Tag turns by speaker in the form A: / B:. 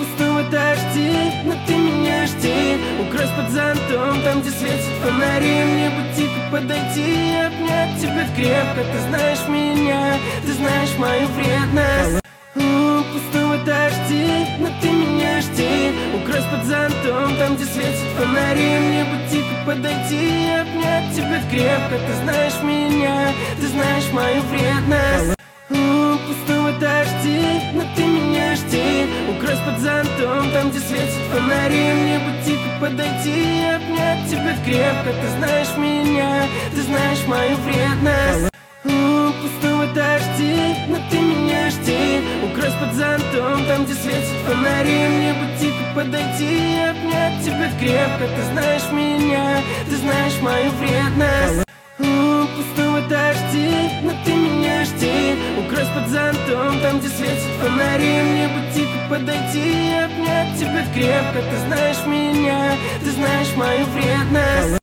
A: Пустого дожди, но ты меня жди. Укрось под зонтом, там, где светят фонари. Мне бы тихо подойти и обнять тебя крепко. Ты знаешь меня, ты знаешь мою вредность. Пустого дожди, но ты меня жди. Укрось под зонтом, там, где светят фонари. Мне бы тихо подойти и обнять тебя крепко. Ты знаешь меня, ты знаешь мою вредность. Пустого дожди, но ты меня жди. Укрось под зонтом, там, где светят фонари. Мне бы тихо подойти и обнять тебя крепко. Ты знаешь меня, ты знаешь мою вредность. Пустого дожди, но ты меня жди. Укрось под зонтом, там, где светят фонари. Мне бы тихо подойти и обнять тебя крепко. Ты знаешь меня, ты знаешь мою вредность. Пустого дожди, но ты меня жди. Укрось под зонтом, там, где светят фонари. Мне бы тихо подойти и обнять тебя крепко. Ты знаешь меня, ты знаешь мою вредность.